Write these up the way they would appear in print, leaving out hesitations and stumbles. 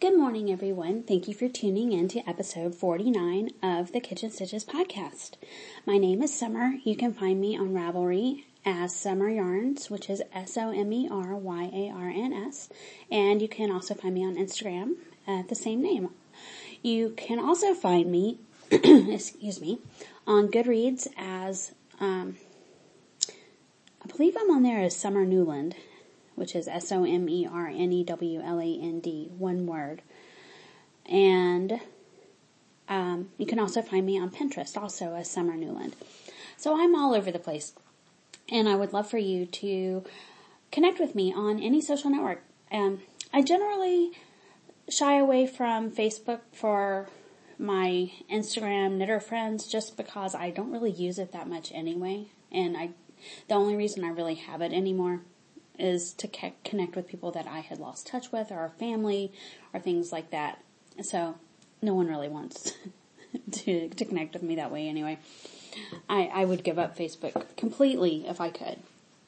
Good morning, everyone. Thank you for tuning in to episode 49 of the Kitchen Stitches podcast. My name is Summer. You can find me on Ravelry as Summer Yarns, which is SOMERYARNS, and you can also find me on Instagram at the same name. You can also find me, on Goodreads as, I believe I'm on there as Summer Newland, which is SOMERNEWLAND, one word. And you can also find me on Pinterest, also as Summer Newland. So I'm all over the place. And I would love for you to connect with me on any social network. I generally shy away from Facebook for my Instagram knitter friends just because I don't really use it that much anyway. And the only reason I really have it anymore is to connect with people that I had lost touch with, or our family, or things like that. So no one really wants to connect with me that way anyway. I would give up Facebook completely if I could.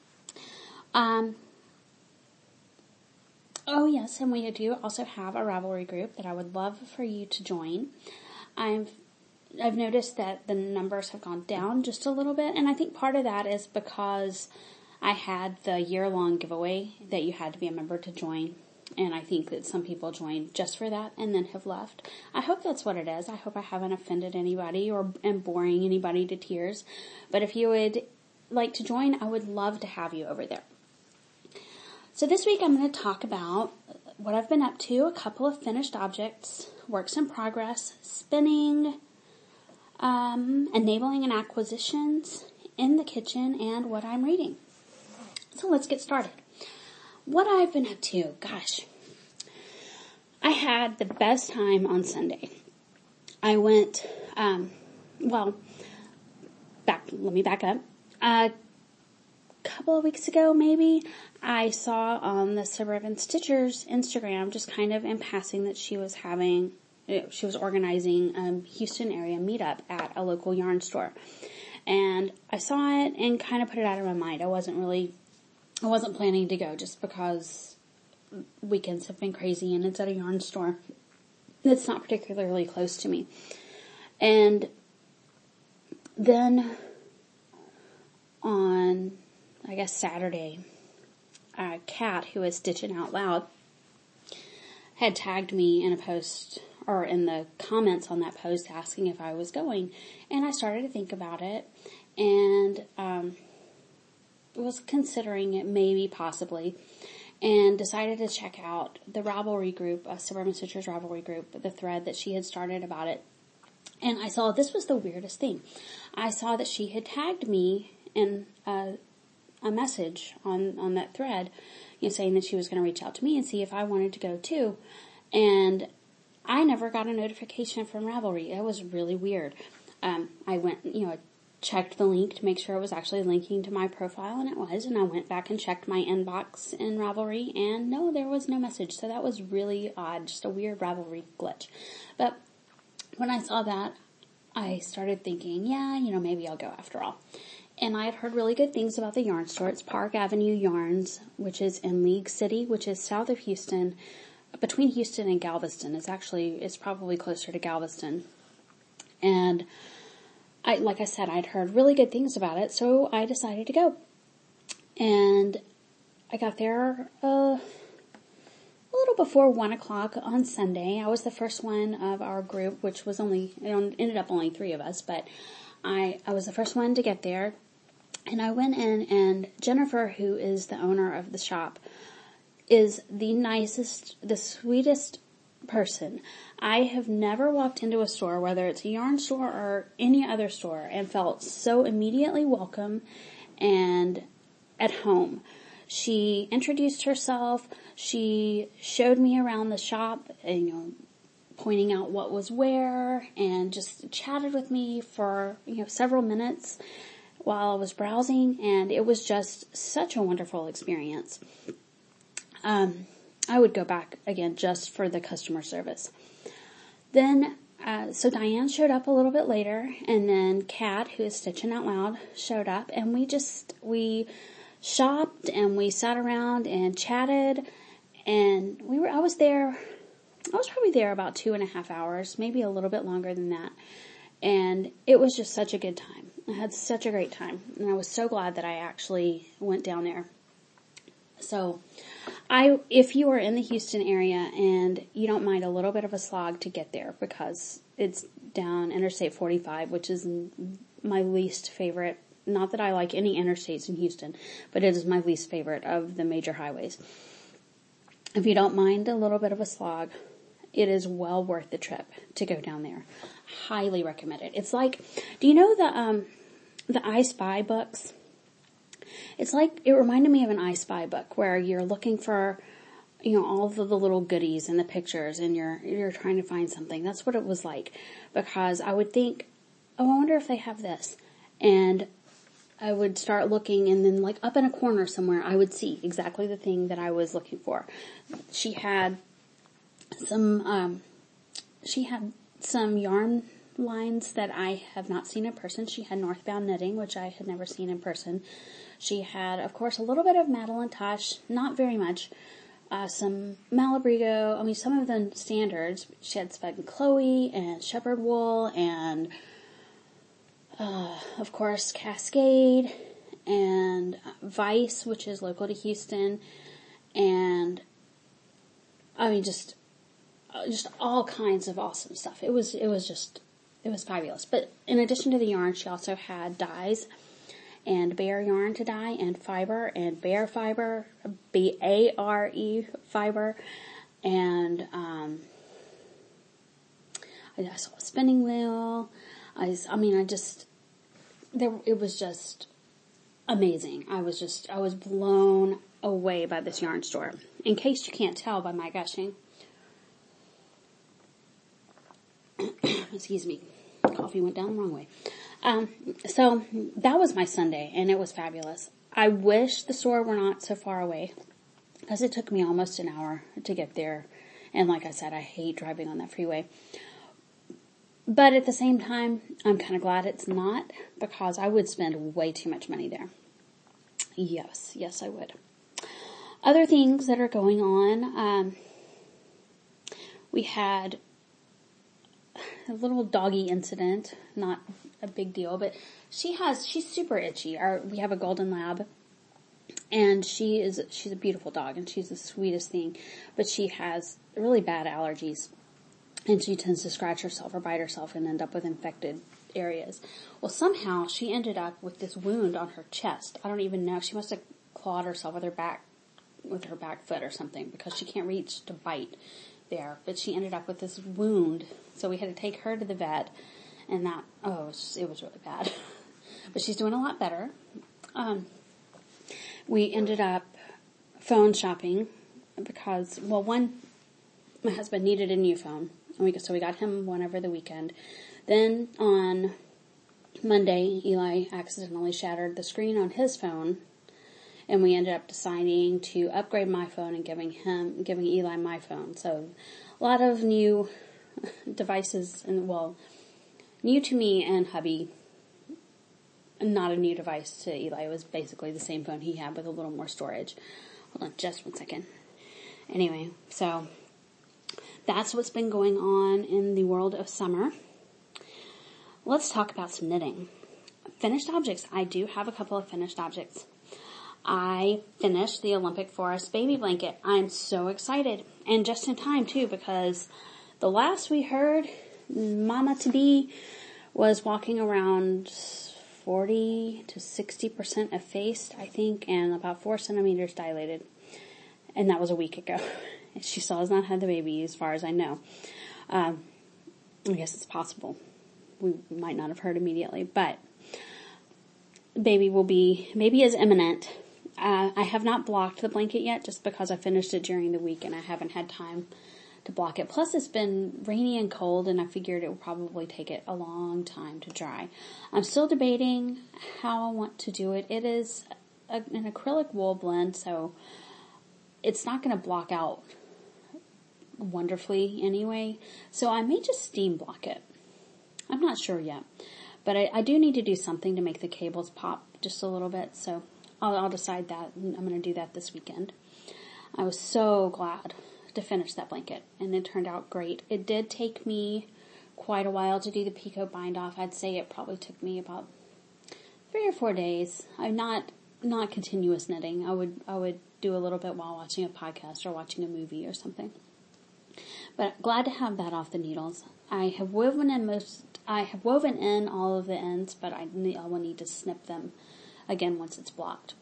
Oh yes, and we do also have a Ravelry group that I would love for you to join. I've noticed that the numbers have gone down just a little bit, and I think part of that is because I had the year-long giveaway that you had to be a member to join, and I think that some people joined just for that and then have left. I hope that's what it is. I hope I haven't offended anybody or am boring anybody to tears. But if you would like to join, I would love to have you over there. So this week I'm going to talk about what I've been up to, a couple of finished objects, works in progress, spinning, enabling and acquisitions in the kitchen, and what I'm reading. So let's get started. What I've been up to, gosh, I had the best time on Sunday. I went, let me back up. A couple of weeks ago, maybe, I saw on the Suburban Stitchers Instagram, just kind of in passing, that she was organizing a Houston area meetup at a local yarn store. And I saw it and kind of put it out of my mind. I wasn't planning to go just because weekends have been crazy and it's at a yarn store that's not particularly close to me. And then on, I guess, Saturday, Kat, who is Stitching Out Loud, had tagged me in a post, or in the comments on that post, asking if I was going. And I started to think about it, and was considering it, maybe, possibly, and decided to check out the Ravelry group, Suburban Stitchers Ravelry group, the thread that she had started about it. And I saw, this was the weirdest thing. I saw that she had tagged me in a message on that thread, saying that she was going to reach out to me and see if I wanted to go too. And I never got a notification from Ravelry. It was really weird. I went, checked the link to make sure it was actually linking to my profile, and it was, and I went back and checked my inbox in Ravelry, and no, there was no message. So that was really odd, just a weird Ravelry glitch. But when I saw that, I started thinking, maybe I'll go after all. And I had heard really good things about the yarn store. It's Park Avenue Yarns, which is in League City, which is south of Houston, between Houston and Galveston. It's probably closer to Galveston. And like I said, I'd heard really good things about it, so I decided to go. And I got there a little before 1 o'clock on Sunday. I was the first one of our group, which was ended up only 3 of us, but I was the first one to get there. And I went in, and Jennifer, who is the owner of the shop, is the nicest, the sweetest person. I have never walked into a store, whether it's a yarn store or any other store, and felt so immediately welcome and at home. She introduced herself. She showed me around the shop, pointing out what was where, and just chatted with me for, several minutes while I was browsing, and it was just such a wonderful experience. I would go back again just for the customer service. Then, so Diane showed up a little bit later, and then Kat, who is Stitching Out Loud, showed up, and we shopped and we sat around and chatted, and I was there I was probably there about 2.5 hours, maybe a little bit longer than that. And it was just such a good time. I had such a great time. And I was so glad that I actually went down there. So if you are in the Houston area and you don't mind a little bit of a slog to get there, because it's down Interstate 45, which is my least favorite. Not that I like any interstates in Houston, but it is my least favorite of the major highways. If you don't mind a little bit of a slog, it is well worth the trip to go down there. Highly recommend it. It's like, do you know the I Spy books? It's like, it reminded me of an I Spy book where you're looking for, all of the little goodies in the pictures and you're trying to find something. That's what it was like, because I would think, oh, I wonder if they have this. And I would start looking, and then like up in a corner somewhere, I would see exactly the thing that I was looking for. She had some yarn lines that I have not seen in person. She had Northbound Knitting, which I had never seen in person. She had, of course, a little bit of Madeline Tosh, not very much. Some Malabrigo, some of the standards. She had Spud and Chloe and Shepherd Wool and, of course, Cascade and Vice, which is local to Houston. And, just all kinds of awesome stuff. It was fabulous. But in addition to the yarn, she also had dyes and bare yarn to dye and fiber and bare fiber, B-A-R-E fiber. And, I saw a spinning wheel. It was just amazing. I was blown away by this yarn store. In case you can't tell by my gushing. Excuse me. Coffee went down the wrong way. So that was my Sunday, and it was fabulous. I wish the store were not so far away, because it took me almost an hour to get there. And like I said, I hate driving on that freeway. But at the same time, I'm kind of glad it's not, because I would spend way too much money there. Yes, I would. Other things that are going on, we had a little doggy incident, not a big deal, but she's super itchy. We have a golden lab, and she's a beautiful dog, and she's the sweetest thing, but she has really bad allergies, and she tends to scratch herself or bite herself and end up with infected areas. Well, somehow she ended up with this wound on her chest. I don't even know. She must have clawed herself with her back foot or something, because she can't reach to bite there, but she ended up with this wound, so we had to take her to the vet, and it was really bad. But she's doing a lot better. We ended up phone shopping because, my husband needed a new phone, and so we got him one over the weekend. Then on Monday, Eli accidentally shattered the screen on his phone, and we ended up deciding to upgrade my phone and giving Eli my phone. So a lot of new devices, and new to me and hubby. Not a new device to Eli. It was basically the same phone he had with a little more storage. Hold on just 1 second. Anyway, so that's what's been going on in the world of summer. Let's talk about some knitting. Finished objects. I do have a couple of finished objects. I finished the Olympic Forest baby blanket. I'm so excited. And just in time, too, because the last we heard, Mama-to-be was walking around 40 to 60% effaced, I think, and about 4 centimeters dilated. And that was a week ago. She still has not had the baby, as far as I know. I guess it's possible. We might not have heard immediately, but baby is imminent. I have not blocked the blanket yet, just because I finished it during the week and I haven't had time to block it. Plus, it's been rainy and cold, and I figured it would probably take it a long time to dry. I'm still debating how I want to do it. It is an acrylic wool blend, so it's not going to block out wonderfully anyway. So I may just steam block it. I'm not sure yet, but I do need to do something to make the cables pop just a little bit, so I'll decide that. I'm going to do that this weekend. I was so glad to finish that blanket, and it turned out great. It did take me quite a while to do the picot bind off. I'd say it probably took me about 3 or 4 days. I'm not continuous knitting. I would do a little bit while watching a podcast or watching a movie or something. But glad to have that off the needles. I have woven in all of the ends, but I will need to snip them again once it's blocked.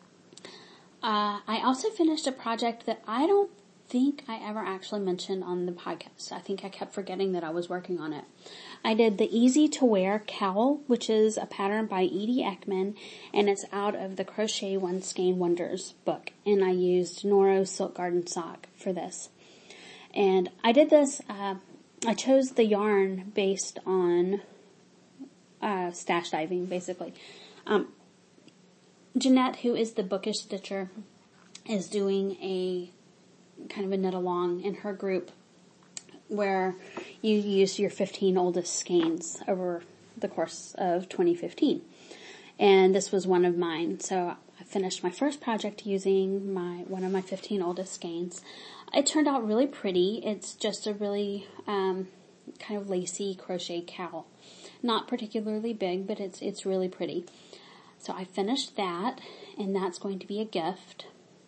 I also finished a project that I don't think I ever actually mentioned on the podcast. I think I kept forgetting that I was working on it. I did the Easy to Wear Cowl, which is a pattern by Edie Ekman, and it's out of the Crochet One Skein Wonders book. And I used Noro Silk Garden Sock for this. And I did this, I chose the yarn based on stash diving, basically. Jeanette, who is the Bookish Stitcher, is doing a kind of a knit along in her group where you use your 15 oldest skeins over the course of 2015. And this was one of mine. So I finished my first project using one of my 15 oldest skeins. It turned out really pretty. It's just a really kind of lacy crochet cowl. Not particularly big, but it's really pretty. So I finished that, and that's going to be a gift.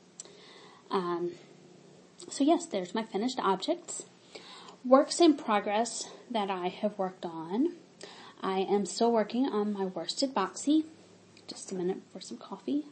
So yes, there's my finished objects. Works in progress that I have worked on. I am still working on my worsted boxy. Just a minute for some coffee.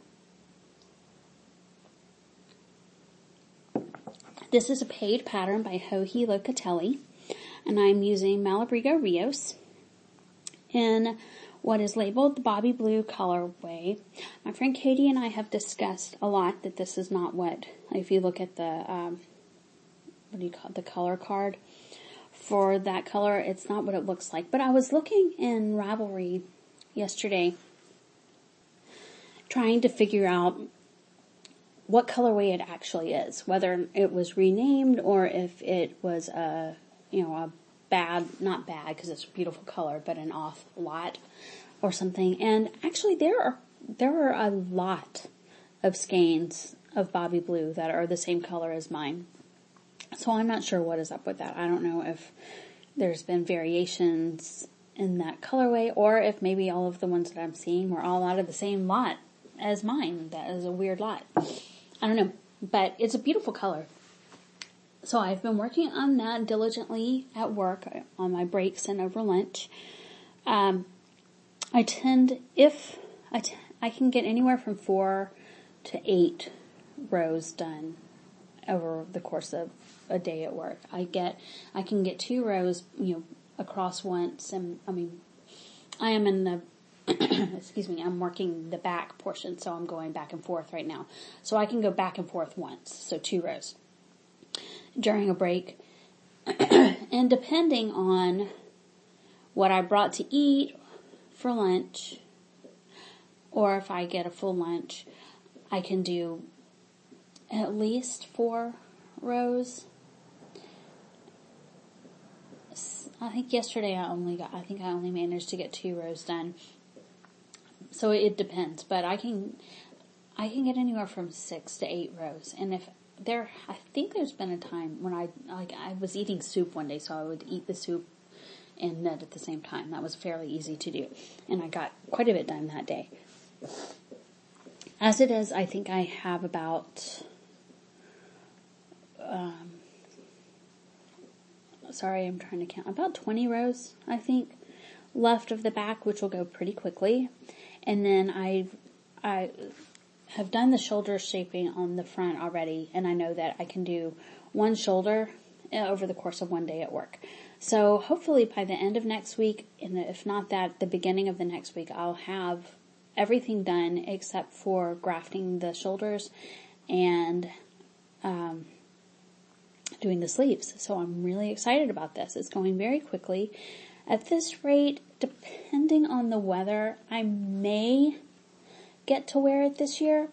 This is a paid pattern by Joji Locatelli, and I'm using Malabrigo Rios in what is labeled the Bobby Blue colorway. My friend Katie and I have discussed a lot that this is not what, if you look at the, the color card for that color, it's not what it looks like. But I was looking in Ravelry yesterday, trying to figure out what colorway it actually is, whether it was renamed or if it was a bad, not bad because it's a beautiful color, but an off lot or something. And actually there are a lot of skeins of Bobby Blue that are the same color as mine. So I'm not sure what is up with that. I don't know if there's been variations in that colorway or if maybe all of the ones that I'm seeing were all out of the same lot as mine. That is a weird lot. I don't know, but it's a beautiful color. So I've been working on that diligently at work on my breaks and over lunch. I can get anywhere from 4 to 8 rows done over the course of a day at work. I can get 2 rows, across once, and I am in the excuse me, I'm working the back portion, so I'm going back and forth right now. So I can go back and forth once, so 2 rows during a break. And depending on what I brought to eat for lunch, or if I get a full lunch, I can do at least 4 rows. I think yesterday I only managed to get 2 rows done. So it depends, but I can get anywhere from 6 to 8 rows. And I think there's been a time when I was eating soup one day, so I would eat the soup and knit at the same time. That was fairly easy to do, and I got quite a bit done that day. As it is, I think I have about, I'm trying to count, about 20 rows, I think, left of the back, which will go pretty quickly. And then I have done the shoulder shaping on the front already, and I know that I can do one shoulder over the course of one day at work. So hopefully by the end of next week, and if not that, the beginning of the next week, I'll have everything done except for grafting the shoulders and doing the sleeves. So I'm really excited about this. It's going very quickly. At this rate, depending on the weather, I may get to wear it this year.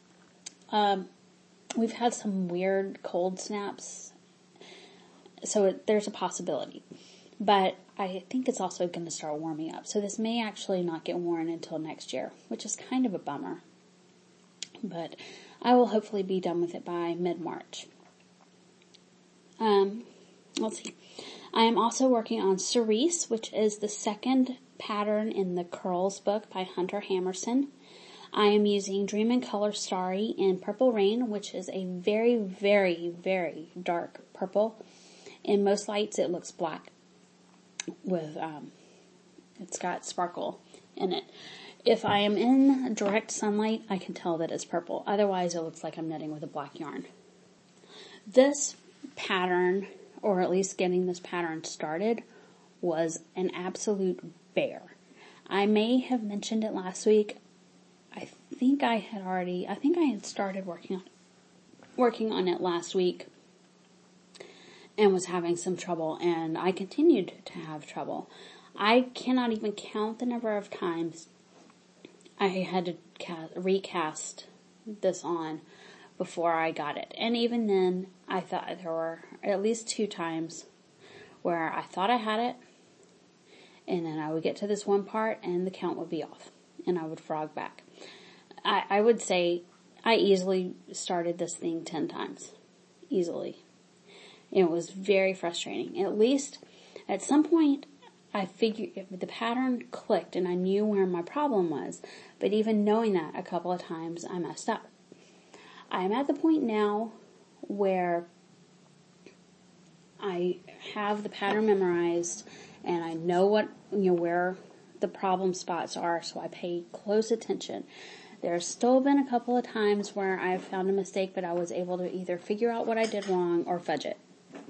We've had some weird cold snaps, so there's a possibility. But I think it's also going to start warming up. So this may actually not get worn until next year, which is kind of a bummer. But I will hopefully be done with it by mid-March. Let's see. I am also working on Cerise, which is the second pattern in the Curls book by Hunter Hammerson. I am using Dream in Color Starry in Purple Rain, which is a very, very, very dark purple. In most lights, it looks black with, it's got sparkle in it. If I am in direct sunlight, I can tell that it's purple. Otherwise, it looks like I'm knitting with a black yarn. This pattern, or at least getting this pattern started, was an absolute bear. I may have mentioned it last week. I think I had started working on it last week and was having some trouble, and I continued to have trouble. I cannot even count the number of times I had to recast this on before I got it. And even then, I thought there were at least 2 times where I thought I had it, and then I would get to this one part and the count would be off, and I would frog back. I would say I easily started this thing 10 times. Easily. It was very frustrating. At least, at some point, I figured the pattern clicked and I knew where my problem was. But even knowing that a couple of times, I messed up. I'm at the point now where I have the pattern memorized and I know where the problem spots are, so I pay close attention. There's still been a couple of times where I've found a mistake, but I was able to either figure out what I did wrong or fudge it.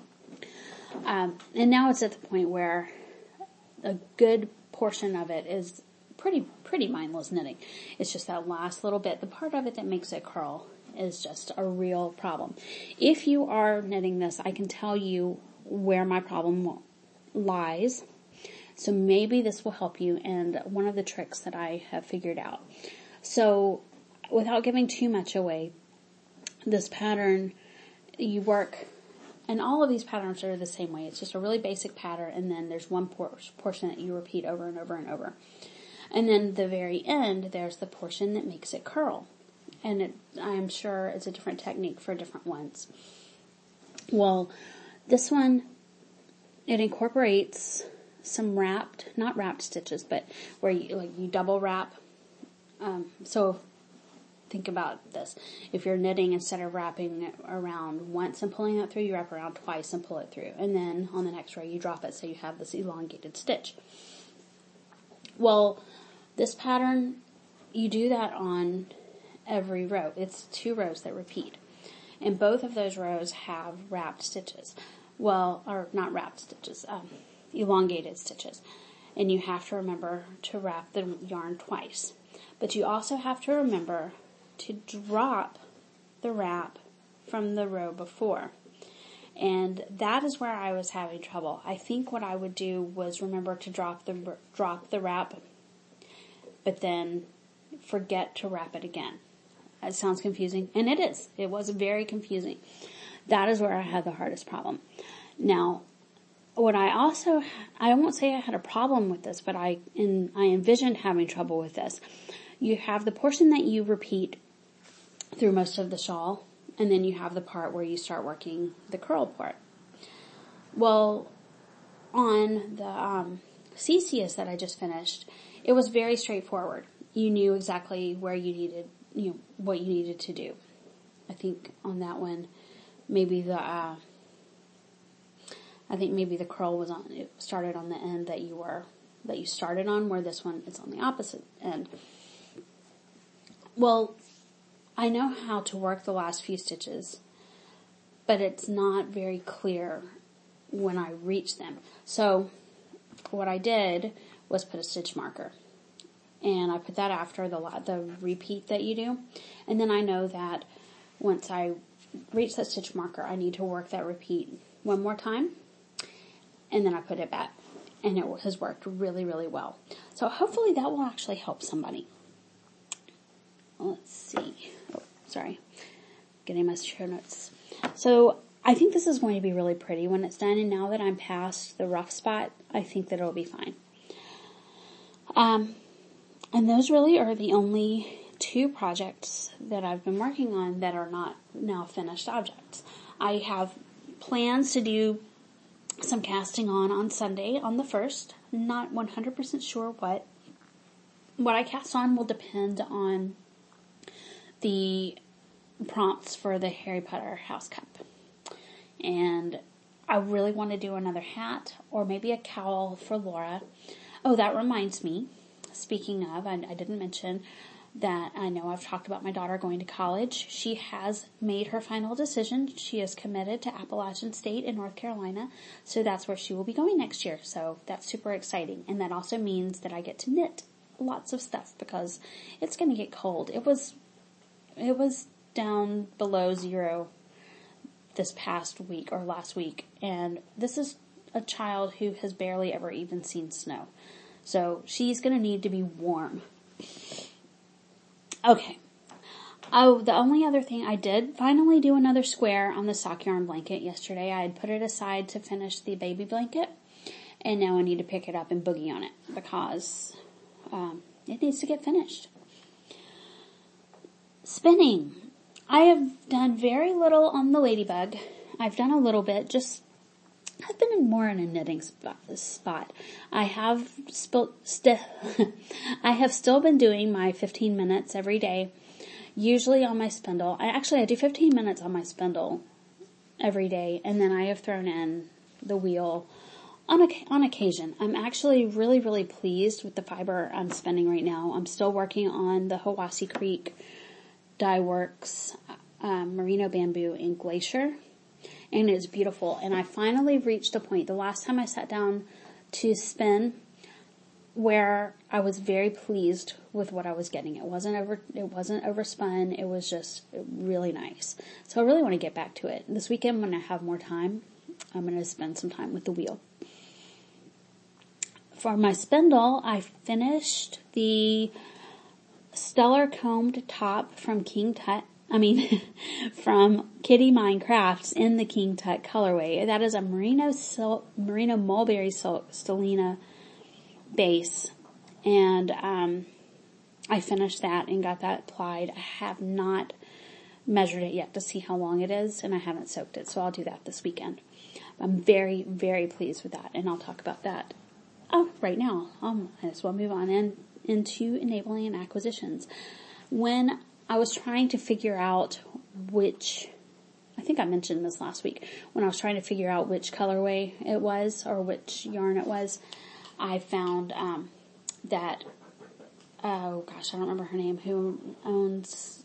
And now it's at the point where a good portion of it is pretty mindless knitting. It's just that last little bit, the part of it that makes it curl, is just a real problem. If you are knitting this, I can tell you where my problem lies. So maybe this will help you, and one of the tricks that I have figured out. So, without giving too much away, this pattern, you work, and all of these patterns are the same way. It's just a really basic pattern, and then there's one portion that you repeat over and over and over. And then the very end, there's the portion that makes it curl. And I'm sure it's a different technique for different ones. Well, this one, it incorporates some not wrapped stitches, but where you double wrap. So think about this. If you're knitting, instead of wrapping it around once and pulling it through, you wrap around twice and pull it through. And then on the next row, you drop it so you have this elongated stitch. Well, this pattern, you do that on every row. It's 2 rows that repeat. And both of those rows have wrapped stitches. Well, or not wrapped stitches, elongated stitches. And you have to remember to wrap the yarn twice. But you also have to remember to drop the wrap from the row before. And that is where I was having trouble. I think what I would do was remember to drop the wrap, but then forget to wrap it again. It sounds confusing, and it is. It was very confusing. That is where I had the hardest problem. Now, what I won't say I had a problem with this, but I envisioned having trouble with this. You have the portion that you repeat through most of the shawl, and then you have the part where you start working the curl part. Well, on the Theseus that I just finished, it was very straightforward. You knew exactly where you needed, what you needed to do. I think on that one, maybe the curl was on. It started on the end that you started on, where this one is on the opposite end. Well, I know how to work the last few stitches, but it's not very clear when I reach them. So what I did was put a stitch marker, and I put that after the repeat that you do. And then I know that once I reach that stitch marker, I need to work that repeat one more time, and then I put it back. And it has worked really, really well. So hopefully that will actually help somebody. Let's see. Oh, sorry. Getting my show notes. So I think this is going to be really pretty when it's done. And now that I'm past the rough spot, I think that it'll be fine. And those really are the only 2 projects that I've been working on that are not now finished objects. I have plans to do some casting on Sunday on the 1st. Not 100% sure what I cast on will depend on the prompts for the Harry Potter House Cup. And I really want to do another hat or maybe a cowl for Laura. Oh, that reminds me, speaking of, I didn't mention that I know I've talked about my daughter going to college. She has made her final decision. She is committed to Appalachian State in North Carolina. So that's where she will be going next year. So that's super exciting. And that also means that I get to knit lots of stuff because it's going to get cold. It was down below 0 this past week or last week. And this is a child who has barely ever even seen snow. So she's going to need to be warm. Okay. Oh, the only other thing, I did finally do another square on the sock yarn blanket yesterday. I had put it aside to finish the baby blanket. And now I need to pick it up and boogie on it because it needs to get finished. Spinning. I have done very little on the Ladybug. I've done a little bit, I've been more in a knitting spot. I have I have still been doing my 15 minutes every day, usually on my spindle. I do 15 minutes on my spindle every day, and then I have thrown in the wheel on occasion. I'm actually really, really pleased with the fiber I'm spinning right now. I'm still working on the Hiwassee Creek Dye Works Merino Bamboo in Glacier, and it's beautiful. And I finally reached a point, the last time I sat down to spin, where I was very pleased with what I was getting. It wasn't overspun. It was just really nice. So I really want to get back to it. This weekend when I have more time, I'm going to spend some time with the wheel. For my spindle, I finished the Stellar Combed Top from from Kitty Minecrafts in the King Tut colorway. That is a merino mulberry stellina base. And, I finished that and got that applied. I have not measured it yet to see how long it is, and I haven't soaked it, so I'll do that this weekend. I'm very, very pleased with that, and I'll talk about that. Oh, right now. I just want to move on into enabling and acquisitions. When I was trying to figure out I think I mentioned this last week, when I was trying to figure out which colorway it was or which yarn it was, I found that, oh gosh, I don't remember her name, who owns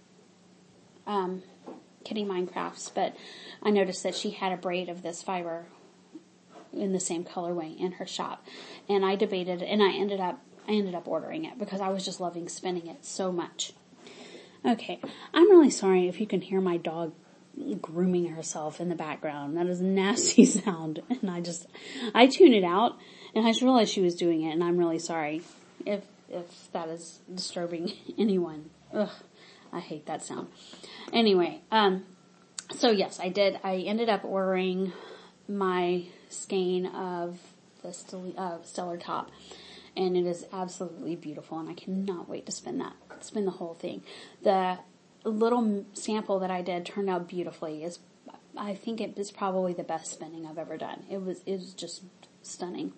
Kitty Minecrafts, but I noticed that she had a braid of this fiber in the same colorway in her shop, and I debated, and I ended up ordering it because I was just loving spinning it so much. Okay, I'm really sorry if you can hear my dog grooming herself in the background. That is a nasty sound, and I tune it out, and I just realized she was doing it, and I'm really sorry if that is disturbing anyone. Ugh, I hate that sound. Anyway, so yes, I did. I ended up ordering my skein of the Stellar Top, and it is absolutely beautiful, and I cannot wait to spin the whole thing. The little sample that I did turned out beautifully. I think it is probably the best spinning I've ever done. It was just stunning.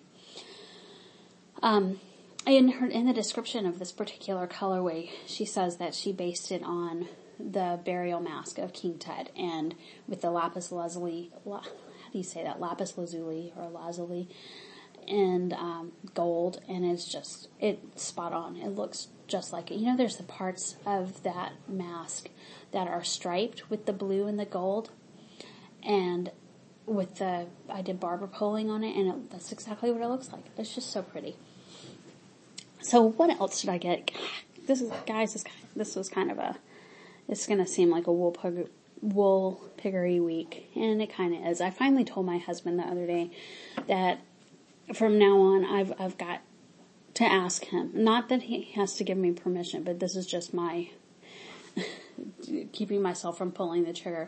In the description of this particular colorway, she says that she based it on the burial mask of King Tut, and with the lapis lazuli, how do you say that? Lapis lazuli or lazuli, and gold, and it's spot on. It looks just like it. You know, there's the parts of that mask that are striped with the blue and the gold, and I did barber polling on it, and that's exactly what it looks like. It's just so pretty. So what else did I get? This was kind of it's going to seem like a wool piggery week, and it kind of is. I finally told my husband the other day that from now on I've got to ask him. Not that he has to give me permission, but this is just my keeping myself from pulling the trigger.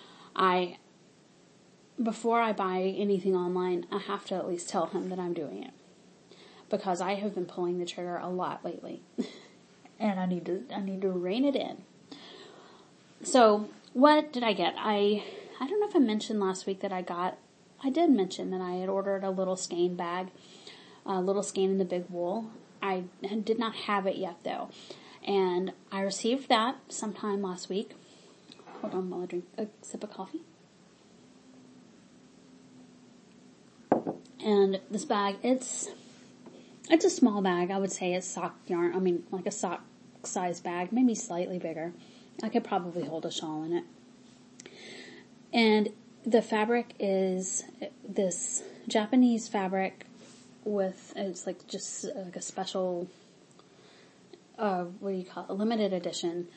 Before I buy anything online, I have to at least tell him that I'm doing it, because I have been pulling the trigger a lot lately, and I need to rein it in. So what did I get? I I don't know if I mentioned last week that I did mention that I had ordered a little skein bag, a little skein in the big wool. I did not have it yet though. And I received that sometime last week. Hold on while I drink a sip of coffee. And this bag, it's a small bag. I would say it's sock yarn. Like a sock size bag, maybe slightly bigger. I could probably hold a shawl in it. And the fabric is this Japanese fabric it's like just like a special, what do you call it? A limited edition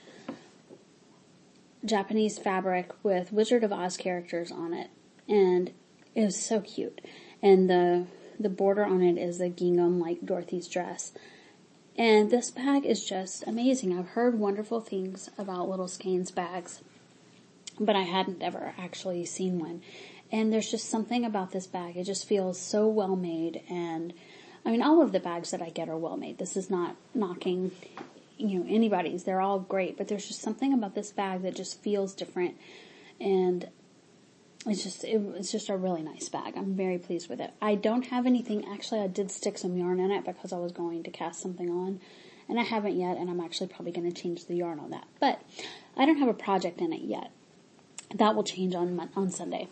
Japanese fabric with Wizard of Oz characters on it. And it was so cute. And the border on it is a gingham like Dorothy's dress. And this bag is just amazing. I've heard wonderful things about Little Skeins bags, but I hadn't ever actually seen one. And there's just something about this bag. It just feels so well made. And all of the bags that I get are well made. This is not knocking, anybody's. They're all great, but there's just something about this bag that just feels different. And it's just a really nice bag. I'm very pleased with it. I don't have anything. Actually, I did stick some yarn in it because I was going to cast something on, and I haven't yet, and I'm actually probably going to change the yarn on that. But I don't have a project in it yet. That will change on Sunday.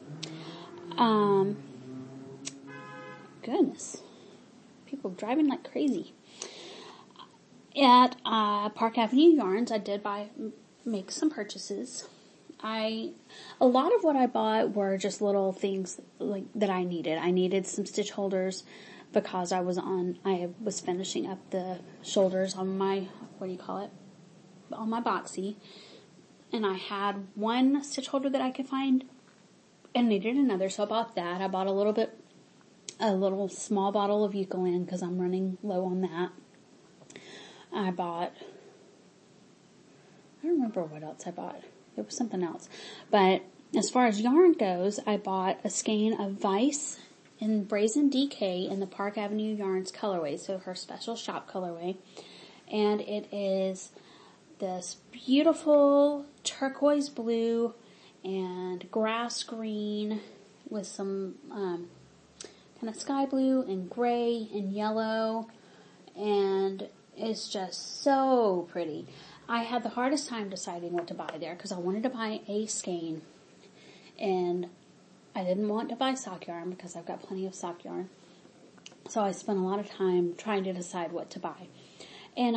Goodness. People driving like crazy. At Park Avenue Yarns, I did make some purchases. A lot of what I bought were just little things like that I needed. I needed some stitch holders because I was finishing up the shoulders on my, on my boxy. And I had one stitch holder that I could find and needed another, so I bought that. I bought a little small bottle of Eucalyptus because I'm running low on that. I don't remember what else I bought. It was something else. But as far as yarn goes, I bought a skein of Vice in Brazen DK in the Park Avenue Yarns colorway, so her special shop colorway. And it is this beautiful turquoise blue and grass green with some kind of sky blue and gray and yellow, and it's just so pretty. I had the hardest time deciding what to buy there because I wanted to buy a skein, and I didn't want to buy sock yarn because I've got plenty of sock yarn. So I spent a lot of time trying to decide what to buy. And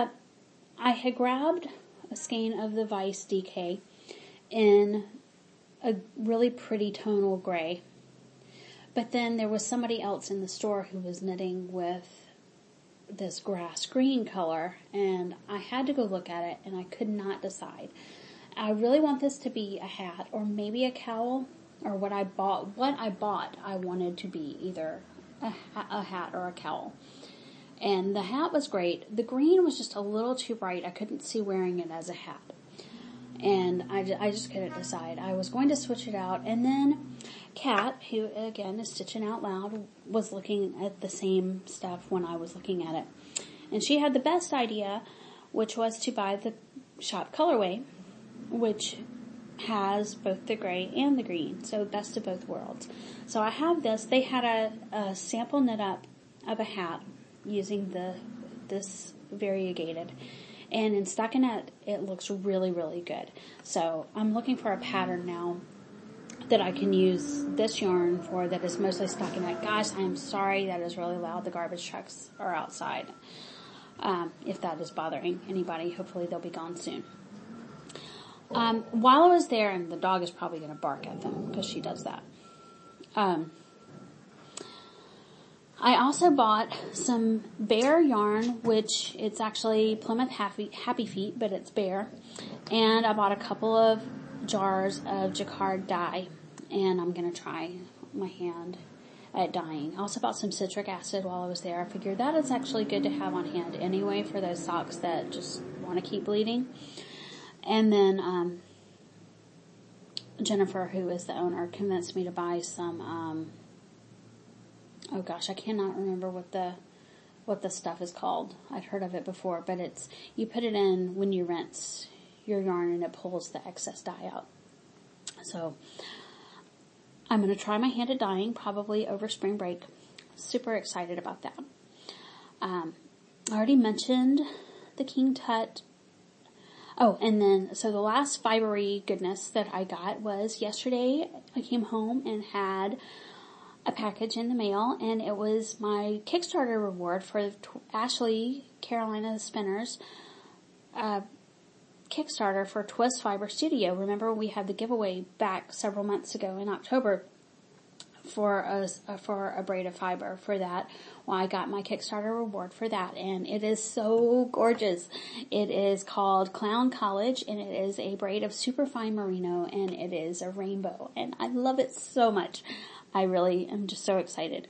I had grabbed a skein of the Vice DK in a really pretty tonal gray. But then there was somebody else in the store who was knitting with this grass green color, and I had to go look at it, and I could not decide. I really want this to be a hat or maybe a cowl, or what I bought I wanted to be either a hat or a cowl. And the hat was great. The green was just a little too bright. I couldn't see wearing it as a hat. And I just couldn't decide. I was going to switch it out, and then Kat, who again is Stitching Out Loud, was looking at the same stuff when I was looking at it. And she had the best idea, which was to buy the shop colorway, which has both the gray and the green. So best of both worlds. So I have this. They had a sample knit up of a hat using this variegated. And in stockinette, it looks really, really good. So I'm looking for a pattern now that I can use this yarn for that is mostly stockinette. Guys, I am sorry that is really loud. The garbage trucks are outside. If that is bothering anybody, hopefully they'll be gone soon. While I was there, and the dog is probably going to bark at them because she does that. I also bought some Bear yarn, which it's actually Plymouth Happy Feet, but it's Bear. And I bought a couple of jars of jacquard dye, and I'm going to try my hand at dyeing. I also bought some citric acid while I was there. I figured that is actually good to have on hand anyway for those socks that just want to keep bleeding. And then Jennifer, who is the owner, convinced me to buy some oh gosh, I cannot remember what the stuff is called. I'd heard of it before, but you put it in when you rinse your yarn and it pulls the excess dye out. So I'm going to try my hand at dyeing probably over spring break. Super excited about that. I already mentioned the King Tut. Oh, and then, so the last fibery goodness that I got was yesterday. I came home and had a package in the mail, and it was my Kickstarter reward for Ashley Carolina Spinners Kickstarter for Twist Fiber Studio. Remember, we had the giveaway back several months ago in October for a braid of fiber for that. Well, I got my Kickstarter reward for that, and it is so gorgeous. It is called Clown College, and it is a braid of superfine merino, and it is a rainbow, and I love it so much. I really am just so excited.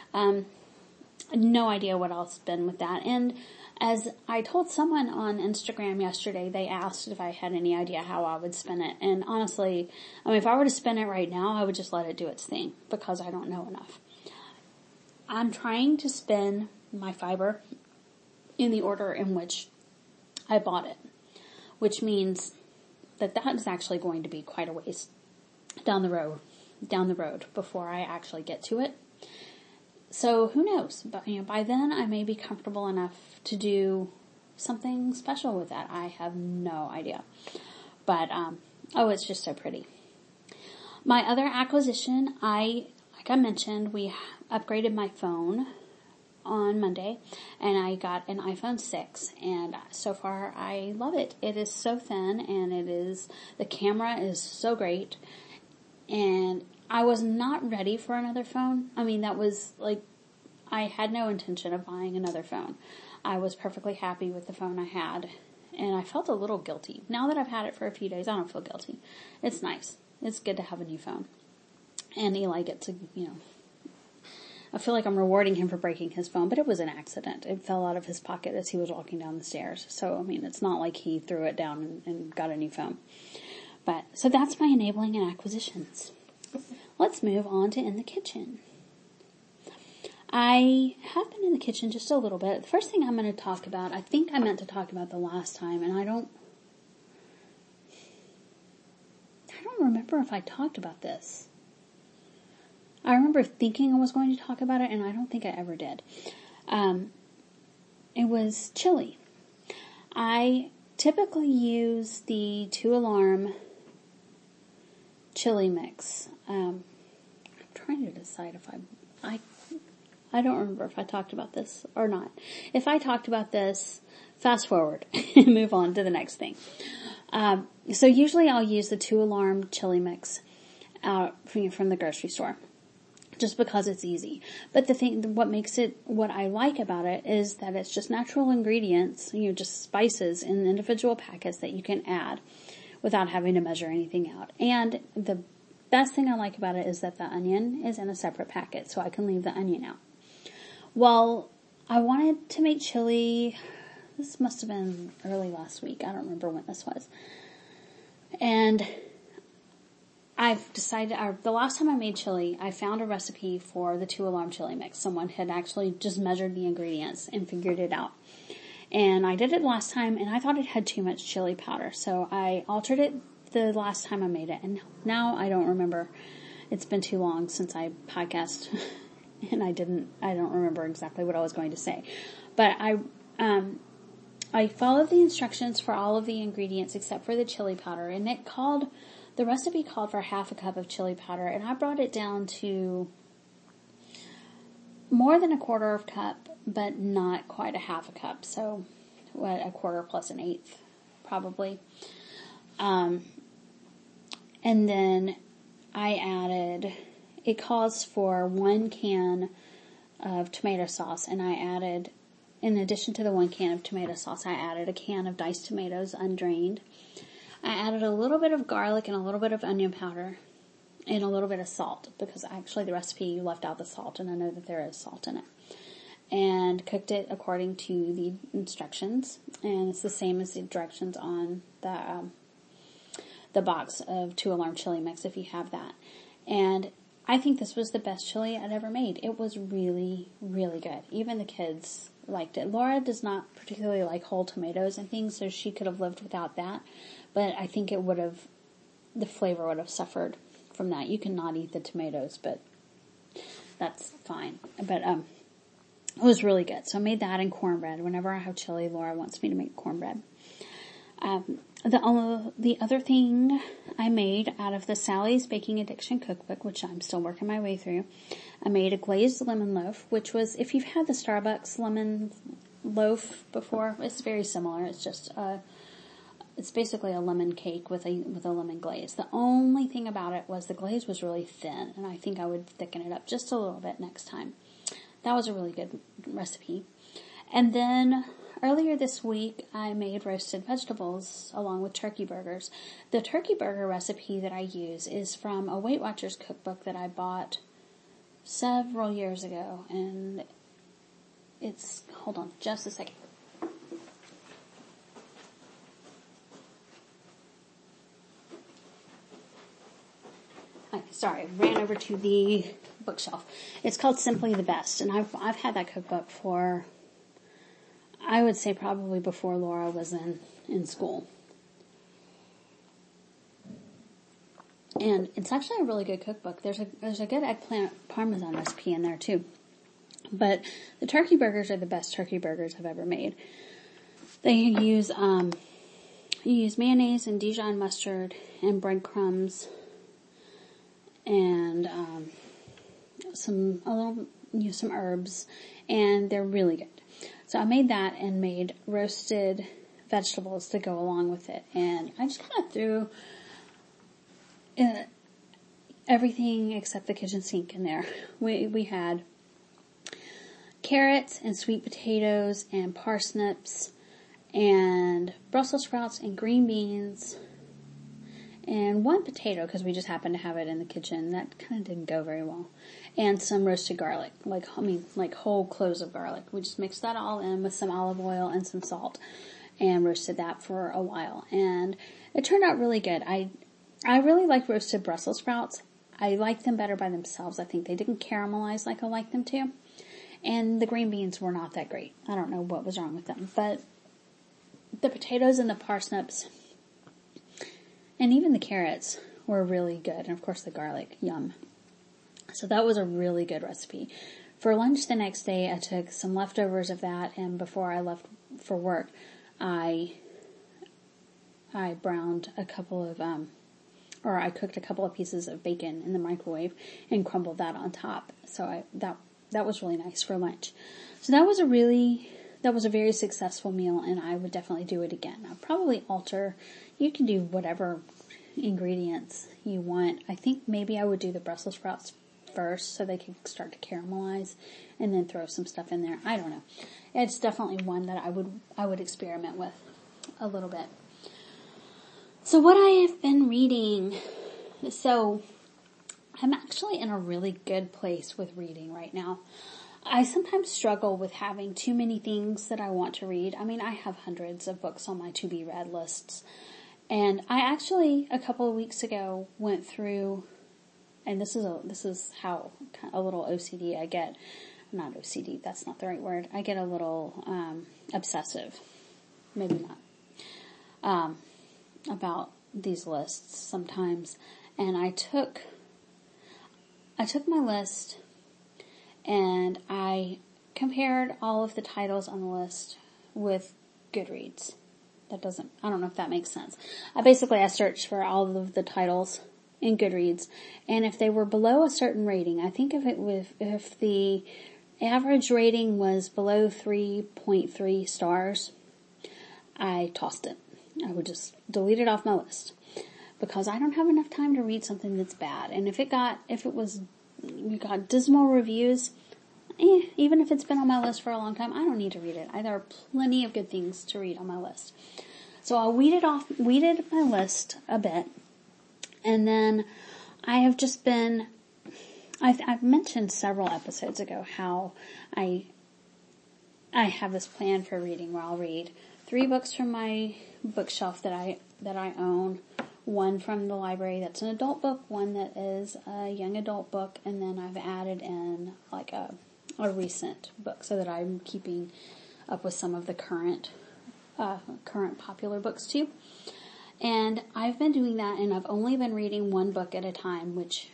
No idea what I'll spin with that. And as I told someone on Instagram yesterday, they asked if I had any idea how I would spin it. And honestly, I mean, if I were to spin it right now, I would just let it do its thing because I don't know enough. I'm trying to spin my fiber in the order in which I bought it, which means that is actually going to be quite a ways down the road before I actually get to it. So who knows? But by then I may be comfortable enough to do something special with that. I have no idea. But it's just so pretty. My other acquisition, like I mentioned, we upgraded my phone on Monday, and I got an iPhone 6, and so far I love it. It is so thin, and the camera is so great, and I was not ready for another phone. I mean, that was I had no intention of buying another phone. I was perfectly happy with the phone I had, and I felt a little guilty. Now that I've had it for a few days, I don't feel guilty. It's nice. It's good to have a new phone. And Eli gets I feel like I'm rewarding him for breaking his phone, but it was an accident. It fell out of his pocket as he was walking down the stairs. So, I mean, it's not like he threw it down and got a new phone. So that's my enabling and acquisitions. Let's move on to in the kitchen. I have been in the kitchen just a little bit. The first thing I'm going to talk about, I think I meant to talk about the last time, and I don't remember if I talked about this. I remember thinking I was going to talk about it, and I don't think I ever did. It was chili. I typically use the 2-alarm chili mix. I'm trying to decide if I don't remember if I talked about this or not. If I talked about this, fast forward and move on to the next thing. So usually I'll use the 2-alarm chili mix from the grocery store, just because it's easy. But what I like about it is that it's just natural ingredients, just spices in individual packets that you can add without having to measure anything out. And the best thing I like about it is that the onion is in a separate packet, so I can leave the onion out. Well, I wanted to make chili. This must have been early last week. I don't remember when this was. And I've decided, the last time I made chili, I found a recipe for the 2-alarm chili mix. Someone had actually just measured the ingredients and figured it out. And I did it last time, and I thought it had too much chili powder. So I altered it the last time I made it. And now I don't remember. It's been too long since I podcast, and I don't remember exactly what I was going to say. But I followed the instructions for all of the ingredients except for the chili powder, and the recipe called for half a cup of chili powder, and I brought it down to more than a quarter of a cup, but not quite a half a cup. So, a quarter plus an eighth, probably. And then I added, it calls for 1 can of tomato sauce, and I added, in addition to the 1 can of tomato sauce, I added a can of diced tomatoes undrained. I added a little bit of garlic and a little bit of onion powder and a little bit of salt, because actually the recipe left out the salt, and I know that there is salt in it. And cooked it according to the instructions, and it's the same as the directions on the box of 2-alarm chili mix if you have that. And I think this was the best chili I'd ever made. It was really, really good. Even the kids liked it. Laura does not particularly like whole tomatoes and things, so she could have lived without that. But I think it would have the flavor would have suffered from that. You can not eat the tomatoes, but that's fine. But it was really good. So I made that and cornbread. Whenever I have chili, Laura wants me to make cornbread. The other thing I made out of the Sally's Baking Addiction Cookbook, which I'm still working my way through, I made a glazed lemon loaf, which was, if you've had the Starbucks lemon loaf before, it's very similar. It's just it's basically a lemon cake with a lemon glaze. The only thing about it was the glaze was really thin, and I think I would thicken it up just a little bit next time. That was a really good recipe. And then earlier this week, I made roasted vegetables along with turkey burgers. The turkey burger recipe that I use is from a Weight Watchers cookbook that I bought several years ago, and it's, hold on just a second. Sorry, ran over to the bookshelf. It's called Simply the Best, and I've had that cookbook for, I would say probably before Laura was in school. And it's actually a really good cookbook. There's a good eggplant parmesan recipe in there too. But the turkey burgers are the best turkey burgers I've ever made. They use mayonnaise and Dijon mustard and breadcrumbs and some herbs, and they're really good. So I made that and made roasted vegetables to go along with it, and I just kind of threw everything except the kitchen sink in there. We had carrots and sweet potatoes and parsnips and Brussels sprouts and green beans and one potato, because we just happened to have it in the kitchen. That kind of didn't go very well. And some roasted garlic, like whole cloves of garlic. We just mixed that all in with some olive oil and some salt and roasted that for a while. And it turned out really good. I really like roasted Brussels sprouts. I like them better by themselves. I think they didn't caramelize like I like them to. And the green beans were not that great. I don't know what was wrong with them. But the potatoes and the parsnips and even the carrots were really good. And of course the garlic, yum. So that was a really good recipe. For lunch the next day, I took some leftovers of that, and before I left for work, I browned a couple of, I cooked a couple of pieces of bacon in the microwave and crumbled that on top. So that was really nice for lunch. So that was a very successful meal, and I would definitely do it again. I'll probably alter. You can do whatever ingredients you want. I think maybe I would do the Brussels sprouts first so they can start to caramelize and then throw some stuff in there. I don't know. It's definitely one that I would experiment with a little bit. So what I have been reading. So I'm actually in a really good place with reading right now. I sometimes struggle with having too many things that I want to read. I mean, I have hundreds of books on my to-be read lists. And I actually, a couple of weeks ago, went through, and this is how a little OCD I get. Not OCD, that's not the right word. I get a little obsessive, maybe not, about these lists sometimes. And I took my list and I compared all of the titles on the list with Goodreads. I don't know if that makes sense. I searched for all of the titles in Goodreads, and if they were below a certain rating, I think if the average rating was below 3.3 stars, I tossed it. I would just delete it off my list because I don't have enough time to read something that's bad. And you got dismal reviews, even if it's been on my list for a long time, I don't need to read it. There are plenty of good things to read on my list. So I weeded my list a bit, and then I have just been, I've mentioned several episodes ago how I have this plan for reading where I'll read 3 books from my bookshelf that I own, 1 from the library that's an adult book, 1 that is a young adult book, and then I've added in like a recent book so that I'm keeping up with some of the current popular books too. And I've been doing that, and I've only been reading one book at a time, which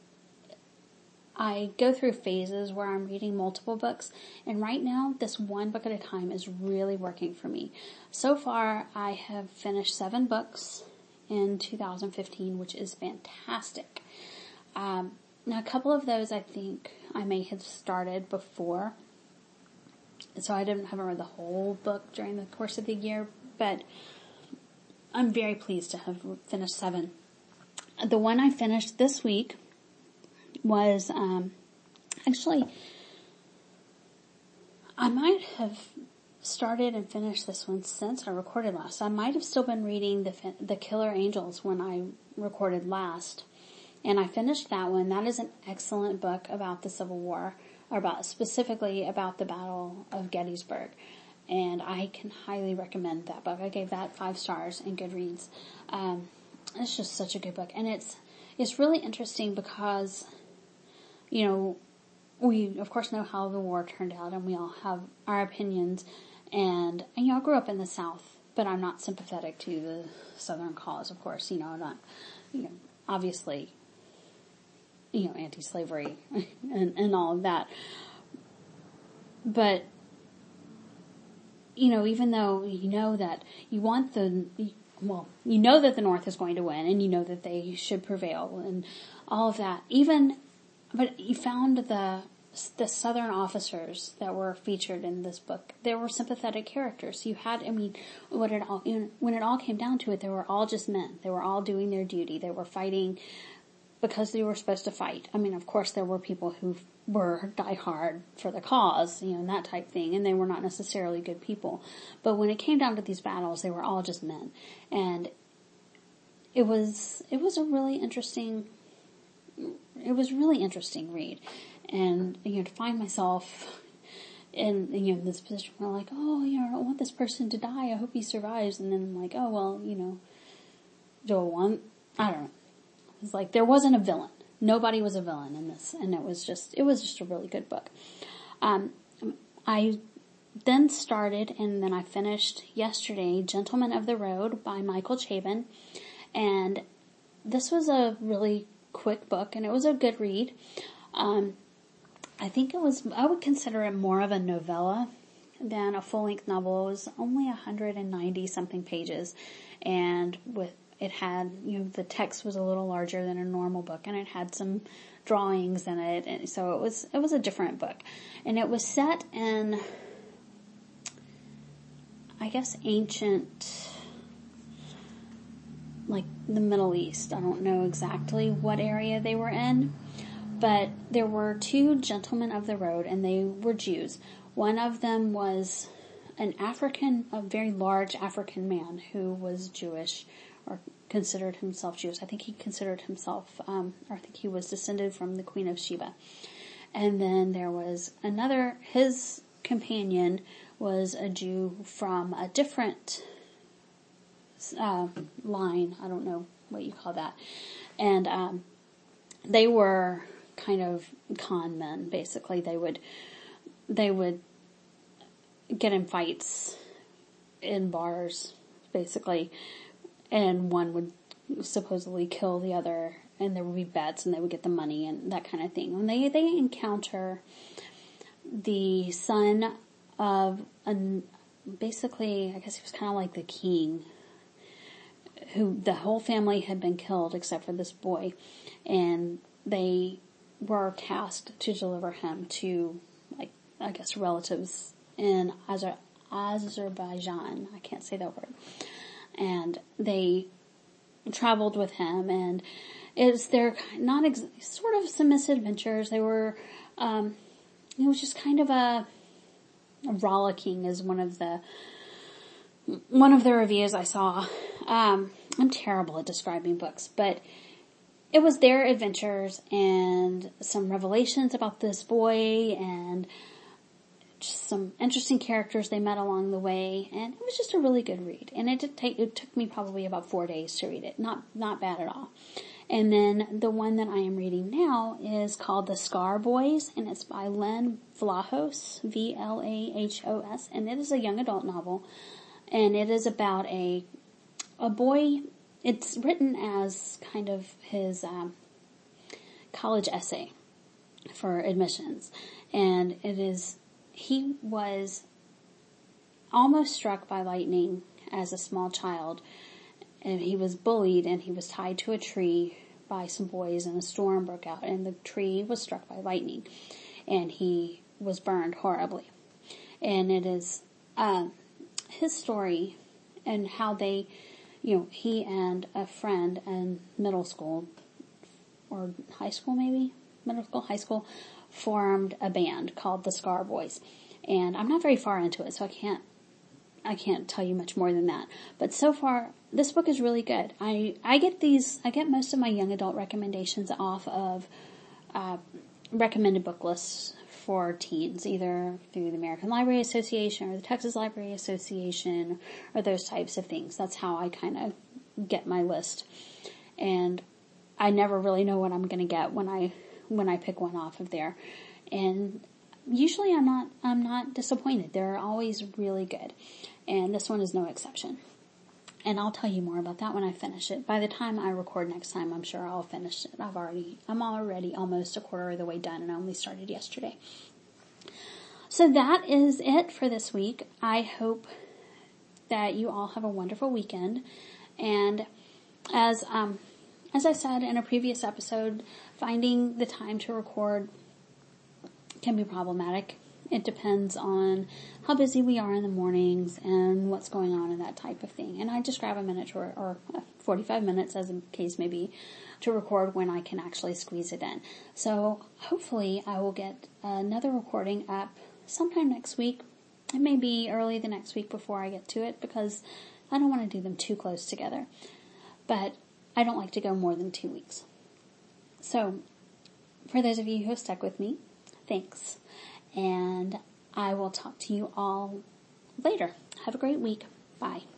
I go through phases where I'm reading multiple books, and right now, this one book at a time is really working for me. So far, I have finished 7 books in 2015, which is fantastic. Now, a couple of those I think I may have started before, so I haven't read the whole book during the course of the year, but I'm very pleased to have finished 7. The one I finished this week was, actually, I might have started and finished this one since I recorded last. I might have still been reading the Killer Angels when I recorded last. And I finished that one. That is an excellent book about the Civil War, or specifically about the Battle of Gettysburg. And I can highly recommend that book. I gave that 5 stars in Goodreads. It's just such a good book. And it's really interesting because, you know, we of course know how the war turned out, and we all have our opinions. And you know, I grew up in the South, but I'm not sympathetic to the Southern cause, of course. You know, I'm not, you know, obviously, you know, anti-slavery and all of that. But, you know, even though you know that you want you know that the North is going to win, and you know that they should prevail, and all of that. But you found the Southern officers that were featured in this book, they were sympathetic characters. You had, I mean, when it all came down to it, they were all just men. They were all doing their duty. They were fighting because they were supposed to fight. I mean, of course, there were people who were die hard for the cause, you know, and that type thing, and they were not necessarily good people. But when it came down to these battles, they were all just men. And it was a really interesting read. And, you know, to find myself in, you know, this position where like, oh, you know, I don't want this person to die. I hope he survives. And then I'm like, oh, well, you know, I don't know. It's like, there wasn't a villain. Nobody was a villain in this. And it was just a really good book. I then started, and then I finished yesterday, Gentlemen of the Road by Michael Chabon. And this was a really quick book, and it was a good read. I think I would consider it more of a novella than a full-length novel. It was only 190 something pages, and it had, you know, the text was a little larger than a normal book, and it had some drawings in it, and so it was a different book. And it was set in, I guess, ancient, like the Middle East. I don't know exactly what area they were in, but there were 2 gentlemen of the road, and they were Jews. One of them was a very large African man who was Jewish, or considered himself Jewish. I think he considered himself, I think he was descended from the Queen of Sheba. And then there was his companion was a Jew from a different line. I don't know what you call that. And they were kind of con men, basically. They would get in fights in bars, basically, and one would supposedly kill the other, and there would be bets, and they would get the money and that kind of thing. When they encounter the son of basically, I guess he was kind of like the king, who the whole family had been killed except for this boy, and they were tasked to deliver him to, like, I guess, relatives in Azerbaijan. I can't say that word. And they traveled with him, and it's their sort of some misadventures. They were, it was just kind of a rollicking is one of the reviews I saw. I'm terrible at describing books, but it was their adventures and some revelations about this boy and just some interesting characters they met along the way, and it was just a really good read. And it took me probably about 4 days to read it. Not bad at all. And then the one that I am reading now is called The Scar Boys, and it's by Len Vlahos, Vlahos, and it is a young adult novel, and it is about a boy it's written as kind of his college essay for admissions. And he was almost struck by lightning as a small child. And he was bullied and he was tied to a tree by some boys and a storm broke out and the tree was struck by lightning and he was burned horribly. And it is his story and how they, he and a friend in middle school or high school maybe, high school, formed a band called the Scar Boys. And I'm not very far into it, so I can't tell you much more than that. But so far, this book is really good. I get most of my young adult recommendations off of recommended book lists for teens, either through the American Library Association or the Texas Library Association or those types of things. That's how I kind of get my list. And I never really know what I'm going to get when I pick one off of there. And usually I'm not disappointed. They're always really good. And this one is no exception. And I'll tell you more about that when I finish it. By the time I record next time, I'm sure I'll finish it. I'm already almost a quarter of the way done and I only started yesterday. So that is it for this week. I hope that you all have a wonderful weekend. And as I said in a previous episode, finding the time to record can be problematic. It depends on how busy we are in the mornings and what's going on and that type of thing. And I just grab a minute or 45 minutes as the case may be to record when I can actually squeeze it in. So hopefully I will get another recording up sometime next week. It may be early the next week before I get to it because I don't want to do them too close together. But I don't like to go more than 2 weeks. So for those of you who have stuck with me, thanks. And I will talk to you all later. Have a great week. Bye.